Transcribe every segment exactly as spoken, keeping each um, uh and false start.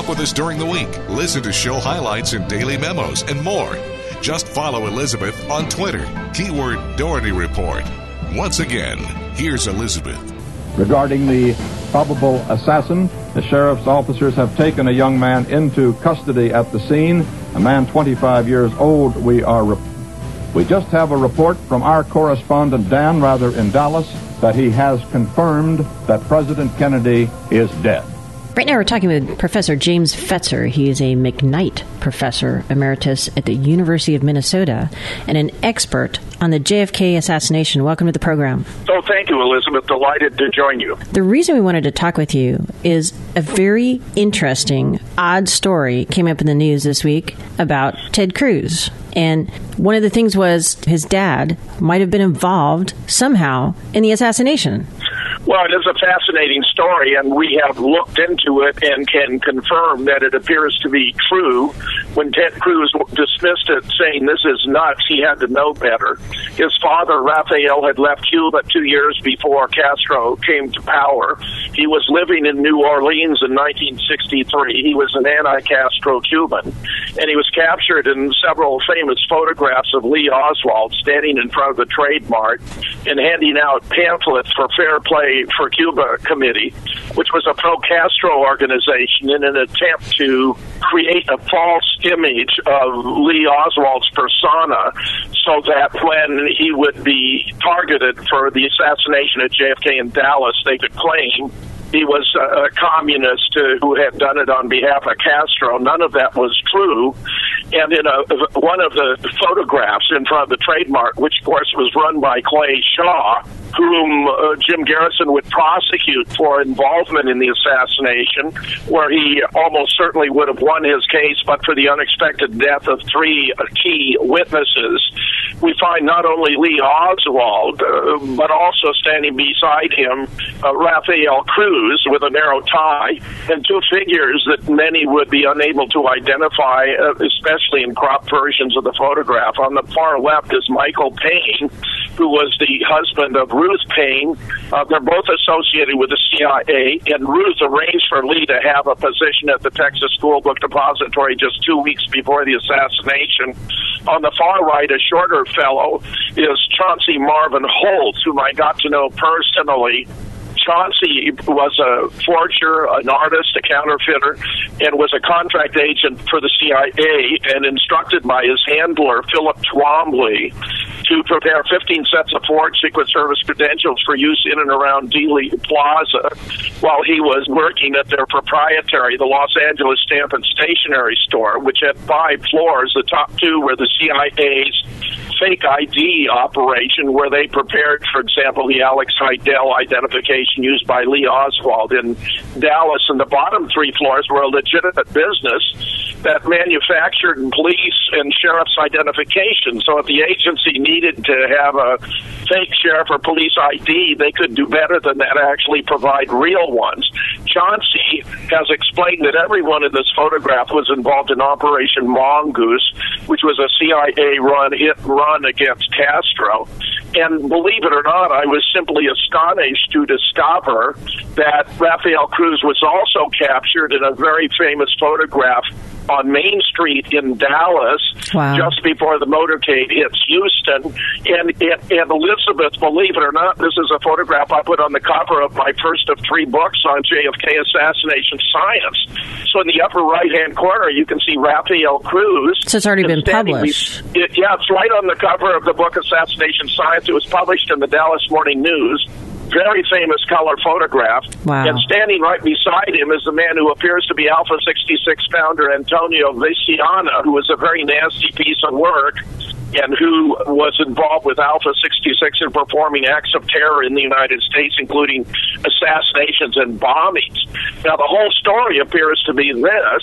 Talk with us during the week. Listen to show highlights and daily memos and more. Just follow Elizabeth on Twitter. Keyword Doherty Report. Once again, here's Elizabeth. Regarding the probable assassin, the sheriff's officers have taken a young man into custody at the scene, a man twenty-five years old. We are re- we just have a report from our correspondent, Dan, rather in Dallas, that he has confirmed that President Kennedy is dead. Right now we're talking with Professor James Fetzer. He is a McKnight Professor Emeritus at the University of Minnesota and an expert on the J F K assassination. Welcome to the program. Oh, thank you, Elizabeth. Delighted to join you. The reason we wanted to talk with you is a very interesting, odd story came up in the news this week about Ted Cruz. And one of the things was his dad might have been involved somehow in the assassination. Well, it is a fascinating story, and we have looked into it and can confirm that it appears to be true. When Ted Cruz dismissed it, saying this is nuts, he had to know better. His father, Rafael, had left Cuba two years before Castro came to power. He was living in New Orleans in nineteen sixty-three. He was an anti-Castro Cuban, and he was captured in several famous photographs of Lee Oswald standing in front of the Trade Mart and handing out pamphlets for Fair Play for Cuba Committee, which was a pro-Castro organization in an attempt to create a false image of Lee Oswald's persona so that when he would be targeted for the assassination of J F K in Dallas, they could claim he was a, a communist uh, who had done it on behalf of Castro. None of that was true. And in a, one of the photographs in front of the Trade Mart, which of course was run by Clay Shaw, whom uh, Jim Garrison would prosecute for involvement in the assassination, where he almost certainly would have won his case, but for the unexpected death of three uh, key witnesses. We find not only Lee Oswald, uh, but also standing beside him, uh, Rafael Cruz with a narrow tie, and two figures that many would be unable to identify, uh, especially in crop versions of the photograph. On the far left is Michael Payne, who was the husband of Ruth Payne. Uh, they're both associated with the C I A, and Ruth arranged for Lee to have a position at the Texas School Book Depository just two weeks before the assassination. On the far right, a shorter fellow is Chauncey Marvin Holtz, whom I got to know personally. Chauncey was a forger, an artist, a counterfeiter, and was a contract agent for the C I A and instructed by his handler, Philip Twombly, to prepare fifteen sets of forged Secret Service credentials for use in and around Dealey Plaza while he was working at their proprietary, the Los Angeles Stamp and Stationery Store, which had five floors. The top two were the C I A's fake I D operation, where they prepared, for example, the Alex Heidel identification used by Lee Oswald in Dallas. And the bottom three floors were a legitimate business that manufactured police and sheriff's identification. So if the agency needed to have a fake sheriff or police I D, they could do better than that, actually provide real ones. Chauncey has explained that everyone in this photograph was involved in Operation Mongoose, which was a C I A-run hit run against Castro. And believe it or not, I was simply astonished to discover that Rafael Cruz was also captured in a very famous photograph on Main Street in Dallas, wow, just before the motorcade hits Houston. And, and, and Elizabeth, believe it or not, this is a photograph I put on the cover of my first of three books on J F K assassination science. So in the upper right-hand corner, you can see Rafael Cruz. So it's already been published. Be, it, yeah, it's right on the cover of the book Assassination Science. It was published in the Dallas Morning News. Very famous color photograph. Wow. And standing right beside him is the man who appears to be Alpha sixty-six founder Antonio Veciana, who was a very nasty piece of work and who was involved with Alpha sixty-six in performing acts of terror in the United States, including assassinations and bombings. Now, the whole story appears to be this,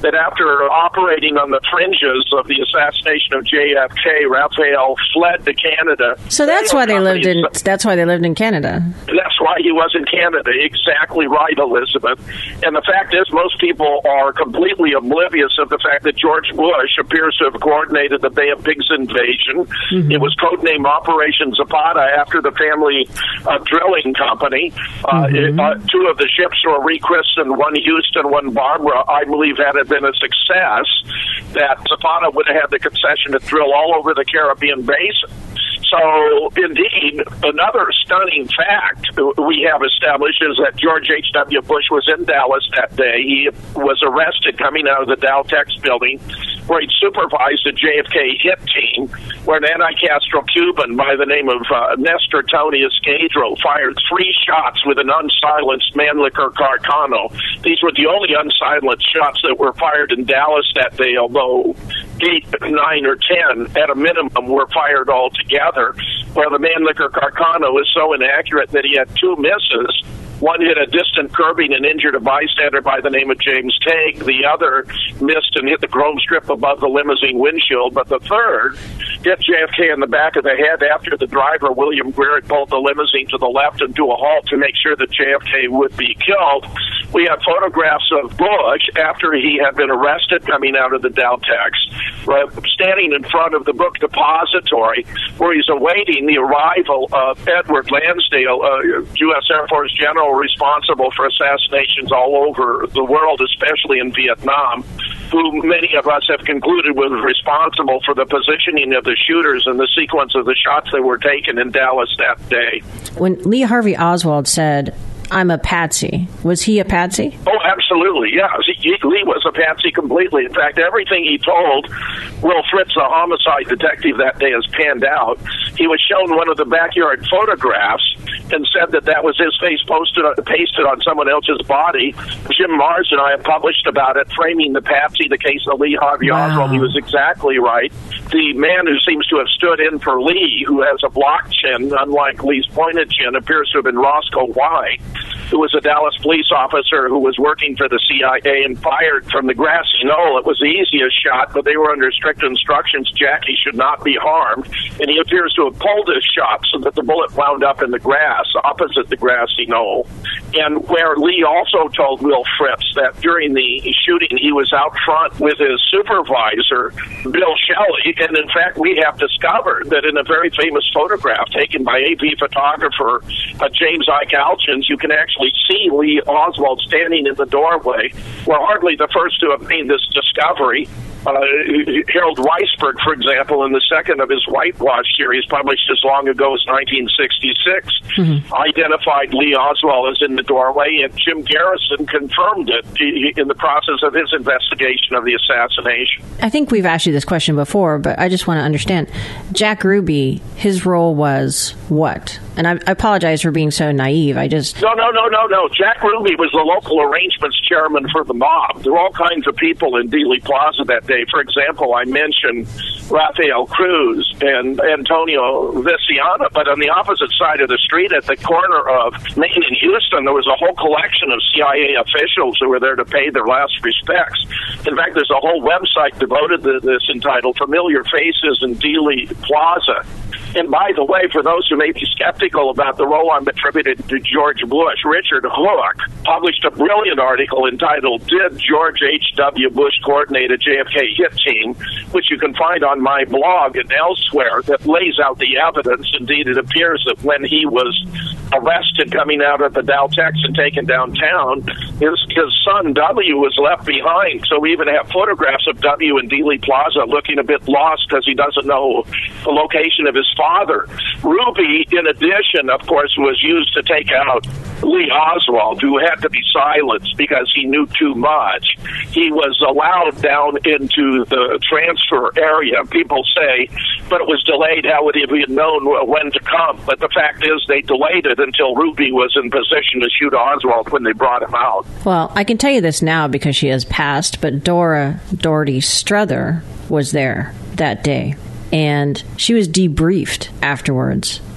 that after operating on the fringes of the assassination of J F K, Raphael fled to Canada. So that's why they lived in. That's why they lived in Canada. That's why he was in Canada. Exactly right, Elizabeth. And the fact is, most people are completely oblivious of the fact that George Bush appears to have coordinated the Bay of Pigs invasion. Mm-hmm. It was codenamed Operation Zapata after the family uh, drilling company. Uh, mm-hmm. it, uh, two of the ships were rechristened, one Houston, one Barbara. I believe had it been a success, that Zapata would have had the concession to drill all over the Caribbean basin. So, indeed, another stunning fact we have established is that George H W. Bush was in Dallas that day. He was arrested coming out of the Daltex building, where he supervised a J F K hit team, where an anti-Castro Cuban by the name of uh, Nestor Tony Escadro fired three shots with an unsilenced Mannlicher Carcano. These were the only unsilenced shots that were fired in Dallas that day, although eight, nine, or ten, at a minimum, were fired all together. Well, the Mannlicher Carcano is so inaccurate that he had two misses. One hit a distant curbing and injured a bystander by the name of James Tague. The other missed and hit the chrome strip above the limousine windshield. But the third hit J F K in the back of the head after the driver, William Greer, had pulled the limousine to the left and to a halt to make sure that J F K would be killed. We have photographs of Bush after he had been arrested coming out of the Daltex, uh, standing in front of the book depository where he's awaiting the arrival of Edward Lansdale, uh, U S Air Force general responsible for assassinations all over the world, especially in Vietnam, who many of us have concluded was responsible for the positioning of the shooters and the sequence of the shots that were taken in Dallas that day. When Lee Harvey Oswald said, "I'm a patsy," was he a patsy? Oh, absolutely, yeah. He, Lee was a patsy completely. In fact, everything he told Will Fritz, the homicide detective that day, has panned out. He was shown one of the backyard photographs and said that that was his face posted, pasted on someone else's body. Jim Mars and I have published about it, framing the patsy, the case of Lee Harvey wow. Oswald. He was exactly right. The man who seems to have stood in for Lee, who has a block chin, unlike Lee's pointed chin, appears to have been Roscoe White, who was a Dallas police officer who was working for the C I A and fired from the grassy knoll. It was the easiest shot, but they were under strict instructions. Jackie should not be harmed, and he appears to have pulled his shot so that the bullet wound up in the grass opposite the grassy knoll. And where Lee also told Will Fritz that during the shooting he was out front with his supervisor, Bill Shelley, and in fact we have discovered that in a very famous photograph taken by A P photographer uh, James Ike Alchins, you can actually see Lee Oswald standing in the doorway. We're hardly the first to have made this discovery. Uh, Harold Weisberg, for example, in the second of his Whitewash series, published as long ago as nineteen sixty-six, mm-hmm. identified Lee Oswald as in the doorway, and Jim Garrison confirmed it in the process of his investigation of the assassination. I think we've asked you this question before, but I just want to understand. Jack Ruby, his role was what? And I, I apologize for being so naive. I just... No, no, no, no, no. Jack Ruby was the local arrangements chairman for the mob. There were all kinds of people in Dealey Plaza that day. For example, I mentioned Rafael Cruz and Antonio Viciana, but on the opposite side of the street at the corner of Main and Houston, there was a whole collection of C I A officials who were there to pay their last respects. In fact, there's a whole website devoted to this entitled Familiar Faces in Dealey Plaza. And by the way, for those who may be skeptical about the role I'm attributed to George Bush, Richard Hook published a brilliant article entitled Did George H W. Bush Coordinate a J F K Hit Team, which you can find on my blog and elsewhere, that lays out the evidence. Indeed, it appears that when he was arrested coming out of the Daltex and taken downtown, his, his son W was left behind. So we even have photographs of W in Dealey Plaza looking a bit lost because he doesn't know the location of his father. Ruby, in addition, of course, was used to take out Lee Oswald, who had to be silenced because he knew too much. He was allowed down into the transfer area, people say, but it was delayed. How would he have known when to come? But the fact is they delayed it until Ruby was in position to shoot Oswald when they brought him out. Well, I can tell you this now because she has passed, but Dora Doherty Strother was there that day. And she was debriefed afterwards.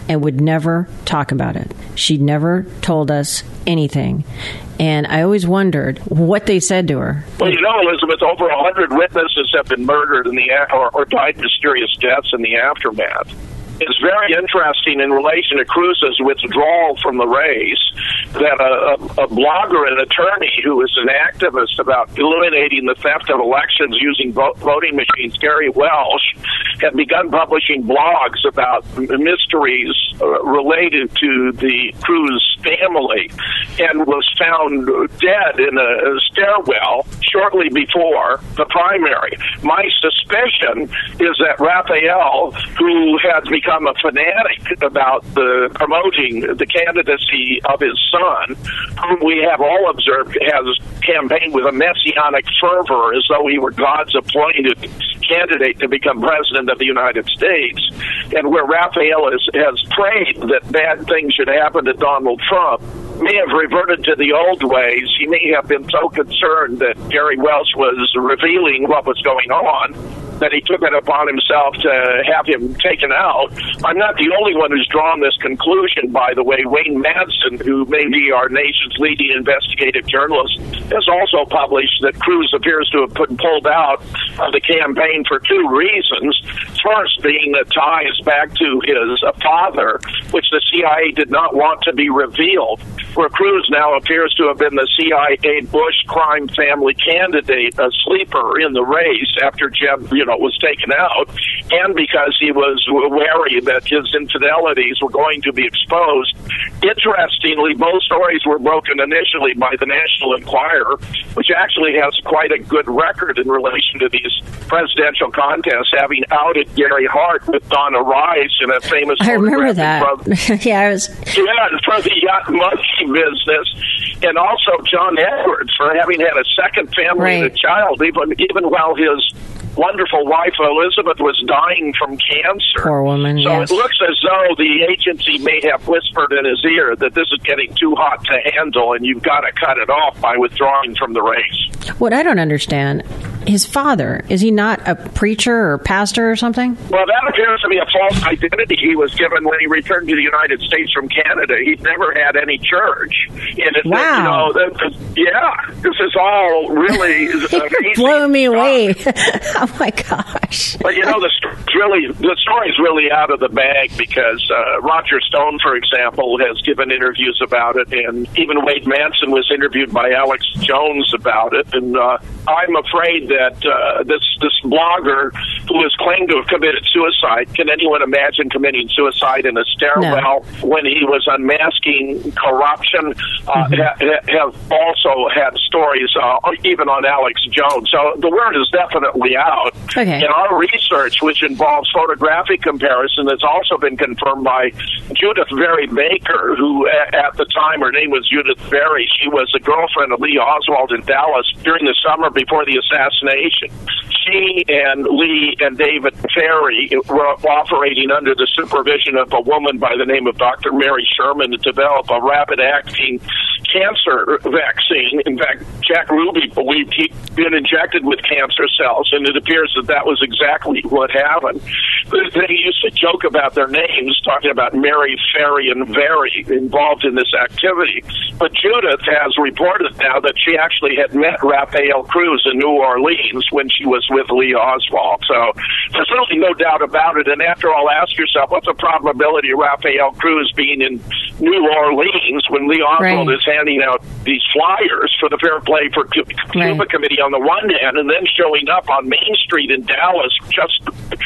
and would never talk about it. She never told us anything. And I always wondered what they said to her. Well, you know, Elizabeth, over one hundred witnesses have been murdered in the or, or died mysterious deaths in the aftermath. It's very interesting in relation to Cruz's withdrawal from the race that a, a, a blogger and attorney who is an activist about eliminating the theft of elections using vote, voting machines, Gary Welsh, had begun publishing blogs about mysteries uh, related to the Cruz family and was found dead in a stairwell shortly before the primary. My suspicion is that Rafael, who has become a fanatic about the promoting the candidacy of his son, whom we have all observed has campaigned with a messianic fervor as though he were God's appointed candidate to become president of the United States, and where Rafael has, has prayed that bad things should happen to Donald Trump, may have reverted to the old ways. He may have been so concerned that Gary Welsh was revealing what was going on that he took it upon himself to have him taken out. I'm not the only one who's drawn this conclusion, by the way. Wayne Madsen, who may be our nation's leading investigative journalist, has also published that Cruz appears to have been pulled out of the campaign for two reasons. First being that ties back to his father, which the C I A did not want to be revealed, where Cruz now appears to have been the C I A Bush crime family candidate, a sleeper in the race after Jeb, you know, was taken out, and because he was wary that his infidelities were going to be exposed. Interestingly, both stories were broken initially by the National Enquirer, which actually has quite a good record in relation to these presidential contests, having outed Gary Hart with Donna Rice in a famous I remember that. From, yeah, I was. Yeah, from the yacht monkey business, and also John Edwards for having had a second family Right. and a child, even even while his wonderful wife Elizabeth was dying from cancer. Poor woman, So yes. it looks as though the agency may have whispered in his ear that this is getting too hot to handle and you've got to cut it off by withdrawing from the race. What I don't understand, his father, is he not a preacher or pastor or something? Well, that appears to be a false identity he was given when he returned to the United States from Canada. He'd never had any church. And it, Wow. you know, that, yeah, this is all really amazing. Blow me away. Oh, my gosh. But, you know, the story's really, the story's really out of the bag because uh, Roger Stone, for example, has given interviews about it, and even Wade Manson was interviewed by Alex Jones about it. And uh, I'm afraid that uh, this this blogger who has claimed to have committed suicide, can anyone imagine committing suicide in a stairwell no. when he was unmasking corruption? Uh, mm-hmm. ha- ha- have also had stories, uh, even on Alex Jones. So the word is definitely out. Okay. In our research, which involves photographic comparison, has also been confirmed by Judith Berry Baker, who at the time, her name was Judith Berry. She was a girlfriend of Lee Oswald in Dallas during the summer before the assassination. She and Lee and David Ferry were operating under the supervision of a woman by the name of Doctor Mary Sherman to develop a rapid-acting cancer vaccine. In fact, Jack Ruby believed he'd been injected with cancer cells, and it appears that that was exactly what happened. They used to joke about their names, talking about Mary, Ferry, and Very involved in this activity. But Judith has reported now that she actually had met Rafael Cruz in New Orleans when she was with Lee Oswald. So there's really no doubt about it. And after all, ask yourself, what's the probability of Rafael Cruz being in New Orleans when Lee Oswald right. is handing out these flyers for the Fair Play for Cuba right. Committee on the one hand, and then showing up on Main Street in Dallas just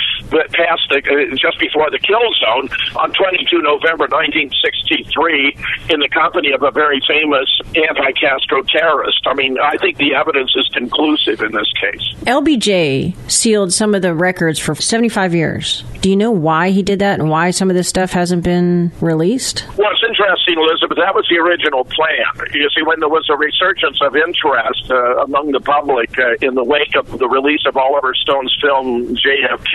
past the, uh, just before the kill zone on the twenty-second of November nineteen sixty-three in the company of a very famous anti-Castro terrorist. I mean, I think the evidence is conclusive in this case. L B J sealed some of the records for seventy-five years. Do you know why he did that and why some of this stuff hasn't been released? Well, it's interesting, Elizabeth. That was the original plan. You see, when there was a resurgence of interest uh, among the public uh, in the wake of the release of Oliver Stone's film J F K,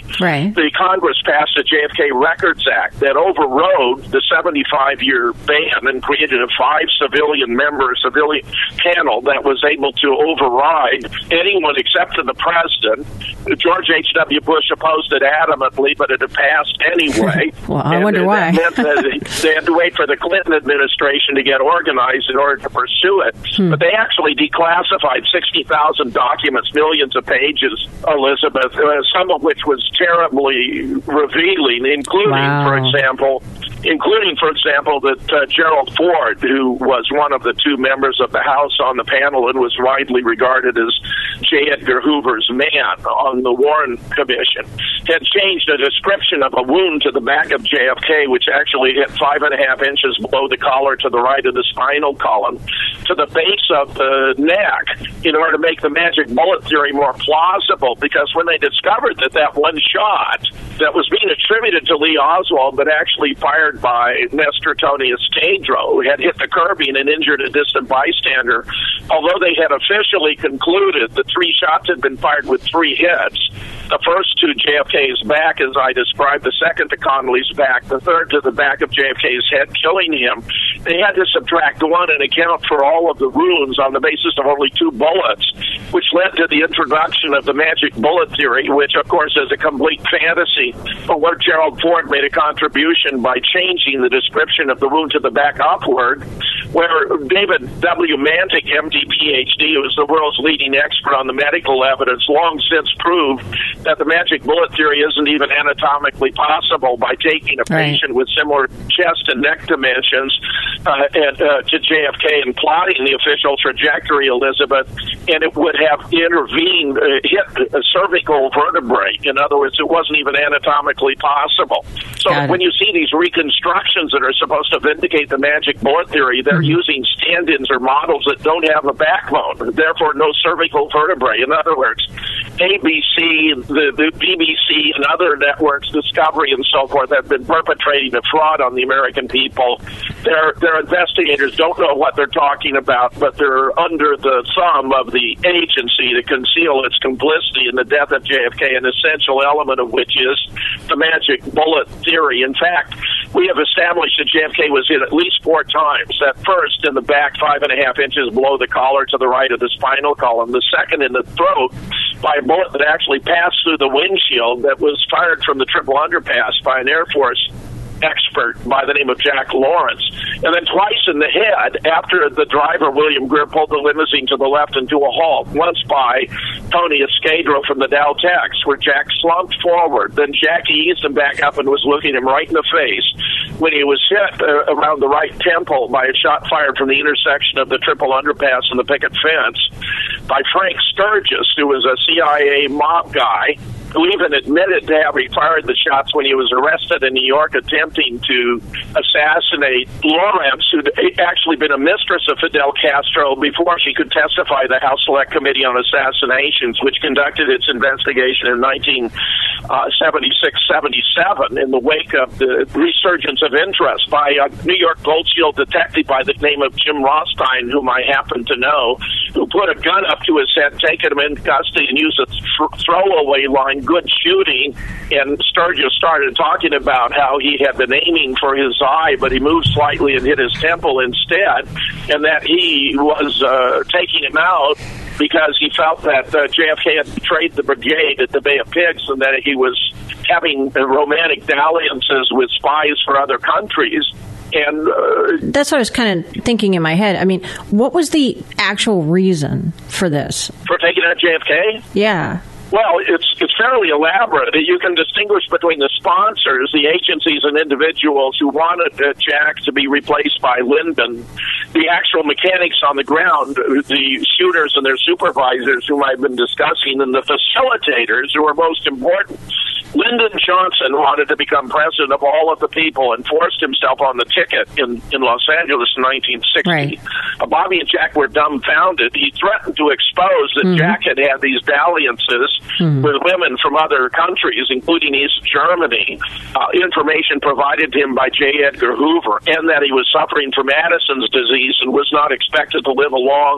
right. the Congress passed the J F K Records Act that overrode the seventy-five year ban and created a five civilian member civilian panel that was able to override anyone except for the president. George H W. Bush opposed it adamantly, but it had passed anyway. Well, I and wonder why. That meant that they had to wait for the Clinton administration to get organized in order to pursue it. Hmm. But they actually declassified sixty thousand documents, millions of pages, Elizabeth, uh, some of which was terribly revealing, including, wow. for example, including, for example, that uh, Gerald Ford, who was one of the two members of the House on the panel and was widely regarded as J. Edgar Hoover's man on the Warren Commission, had changed a description of a wound to the back of J F K, which actually hit five and a half inches below the collar to the right of the spinal column, to the base of the neck, in order to make the magic bullet theory more plausible. Because when they discovered that that one shot that was being attributed to Lee Oswald, but actually fired by Nestor Tony Estedro, who had hit the curbing and injured a distant bystander, although they had officially concluded the three shots had been fired with three hits, the first to J F K's back, as I described, the second to Connolly's back, the third to the back of J F K's head, killing him. They had to subtract one and account for all of the wounds on the basis of only two bullets, which led to the introduction of the magic bullet theory, which, of course, is a complete fantasy, but where Gerald Ford made a contribution by changing the description of the wound to the back upward, where David W. Mantic, M D, P H D, who is the world's leading expert on the medical evidence, long since proved that the magic bullet theory isn't even anatomically possible by taking a patient right. with similar chest and neck dimensions uh, and, uh, to J F K and plotting the official trajectory, Elizabeth, and it would have intervened, uh, hit a cervical vertebrae. In other words, it wasn't even anatomically possible. So when you see these reconstructions that are supposed to vindicate the magic bullet theory, they're mm-hmm. using stand-ins or models that don't have a backbone, therefore no cervical vertebrae. In other words, A B C, the, the B B C, and other networks, Discovery and so forth, have been perpetrating a fraud on the American people. Their, their investigators don't know what they're talking about, but they're under the thumb of the agency to conceal its complicity in the death of J F K, an essential element of which is the magic bullet theory. In fact, we have established that J F K was hit at least four times. That first in the back, five and a half inches below the collar to the right of the spinal column. The second in the throat by a bullet that actually passed through the windshield that was fired from the triple underpass by an Air Force expert by the name of Jack Lawrence. And then twice in the head after the driver, William Greer, pulled the limousine to the left into a halt. Once by Tony Escadro from the Dow Tex, where Jack slumped forward. Then Jackie eased him back up and was looking him right in the face when he was hit uh, around the right temple by a shot fired from the intersection of the triple underpass and the picket fence by Frank Sturgis, who was a C I A mob guy, who even admitted to having fired the shots when he was arrested in New York attempting to assassinate Lawrence, who'd actually been a mistress of Fidel Castro before she could testify. The House Select Committee on Assassinations, which conducted its investigation in nineteen seventy-six seventy-seven in the wake of the resurgence of interest by a New York Gold Shield detective by the name of Jim Rothstein, whom I happen to know, who put a gun up to his head, taken him into custody, and used a th- throwaway line, "Good shooting." And Sturgis started talking about how he had been aiming for his eye, but he moved slightly and hit his temple instead, and that he was uh, taking him out because he felt that uh, J F K had betrayed the brigade at the Bay of Pigs and that he was having uh, romantic dalliances with spies for other countries. And uh, that's what I was kind of thinking in my head. I mean, what was the actual reason for this? For taking out J F K? Yeah. Well, it's it's fairly elaborate. You can distinguish between the sponsors, the agencies and individuals who wanted uh, Jack to be replaced by Lyndon, the actual mechanics on the ground, the shooters and their supervisors whom I've been discussing, and the facilitators who are most important. Lyndon Johnson wanted to become president of all of the people and forced himself on the ticket in, in Los Angeles in nineteen sixty. Right. Uh, Bobby and Jack were dumbfounded. He threatened to expose that mm-hmm. Jack had had these dalliances mm-hmm. with women from other countries, including East Germany, uh, information provided to him by J. Edgar Hoover, and that he was suffering from Addison's disease and was not expected to live a long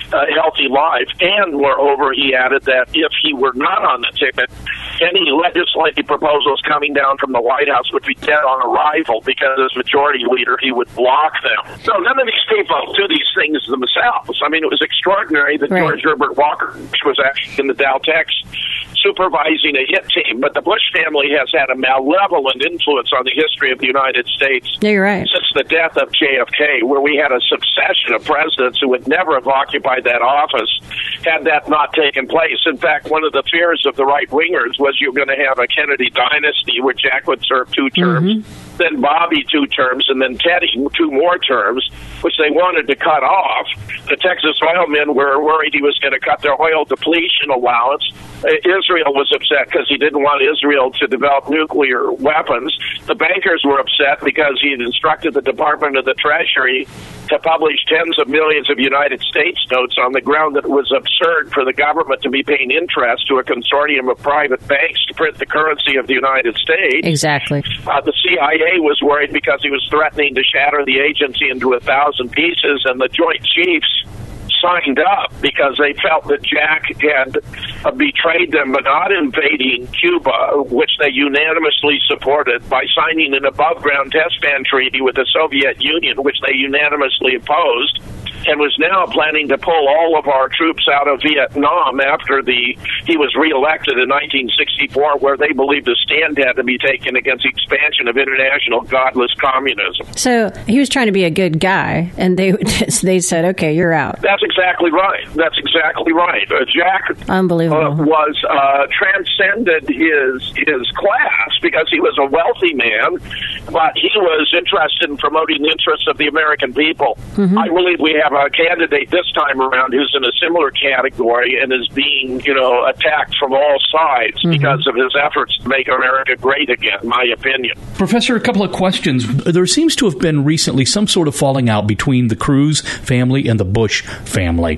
a healthy life. And moreover, he added that if he were not on the ticket, any legislative proposals coming down from the White House would be dead on arrival because as majority leader, he would block them. So none of these people do these things themselves. I mean, it was extraordinary that right. George Herbert Walker was actually in the Dow-Tex supervising a hit team, but the Bush family has had a malevolent influence on the history of the United States yeah, you're right. since the death of J F K, where we had a succession of presidents who would never have occupied that office had that not taken place. In fact, one of the fears of the right-wingers was you're going to have a Kennedy dynasty where Jack would serve two terms, mm-hmm. then Bobby two terms, and then Teddy two more terms, which they wanted to cut off. The Texas oil men were worried he was going to cut their oil depletion allowance. Israel was upset because he didn't want Israel to develop nuclear weapons. The bankers were upset because he had instructed the Department of the Treasury to publish tens of millions of United States notes on the ground that it was absurd for the government to be paying interest to a consortium of private banks to print the currency of the United States. Exactly. Uh, the C I A was worried because he was threatening to shatter the agency into a thousand pieces, and the Joint Chiefs signed up because they felt that Jack had uh, betrayed them by not invading Cuba, which they unanimously supported, by signing an above-ground test ban treaty with the Soviet Union, which they unanimously opposed, and was now planning to pull all of our troops out of Vietnam after the he was reelected in nineteen sixty-four, where they believed a stand had to be taken against the expansion of international godless communism. So he was trying to be a good guy, and they they said, okay, you're out. That's exactly right. That's exactly right. Uh, Jack Unbelievable. Uh, was uh, transcended his his class because he was a wealthy man, but he was interested in promoting the interests of the American people. Mm-hmm. I believe we have a candidate this time around who's in a similar category and is being, you know, attacked from all sides mm-hmm. because of his efforts to make America great again, my opinion. Professor, a couple of questions. There seems to have been recently some sort of falling out between the Cruz family and the Bush family.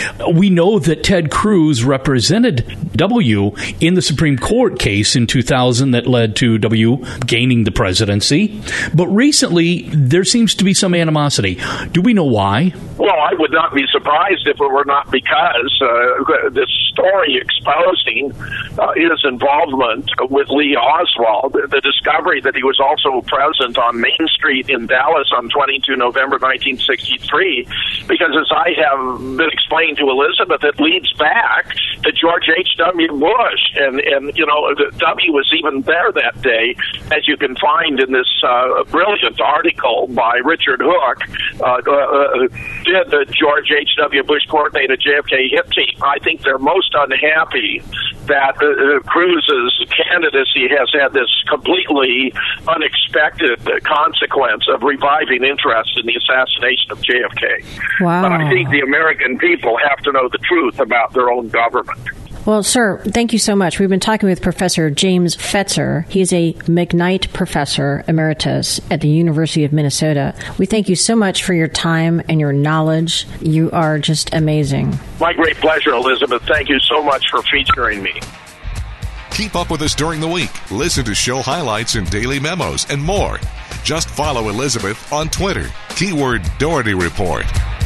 We know that Ted Cruz represented W in the Supreme Court case in two thousand that led to W gaining the presidency. But recently, there seems to be some animosity. Do we know why? Well, I would not be surprised if it were not because uh, this story exposing uh, his involvement with Lee Oswald, the discovery that he was also present on Main Street in Dallas on the twenty-second of November nineteen sixty-three, because as I have been explaining to Elizabeth, it leads back to George H W. Bush. And, and you know, W was even there that day, as you can find in this uh, brilliant article by Richard Hook, uh, uh, did the George H W. Bush coordinate a J F K hit team. I think they're most unhappy that uh, Cruz's candidacy has had this completely unexpected consequence of reviving interest in the assassination of J F K. Wow. But I think the American people have to know the truth about their own government. Well, sir, thank you so much. We've been talking with Professor James Fetzer. He's a McKnight Professor Emeritus at the University of Minnesota. We thank you so much for your time and your knowledge. You are just amazing. My great pleasure, Elizabeth. Thank you so much for featuring me. Keep up with us during the week. Listen to show highlights and daily memos and more. Just follow Elizabeth on Twitter. Keyword Doherty Report.